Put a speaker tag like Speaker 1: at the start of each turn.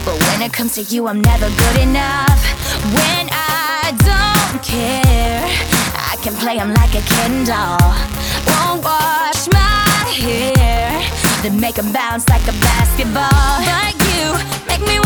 Speaker 1: But when it comes to you, I'm never good enough. When I don't care, I can play 'em like a Ken doll. Won't wash my hair, then make 'em bounce like a basketball. But you make me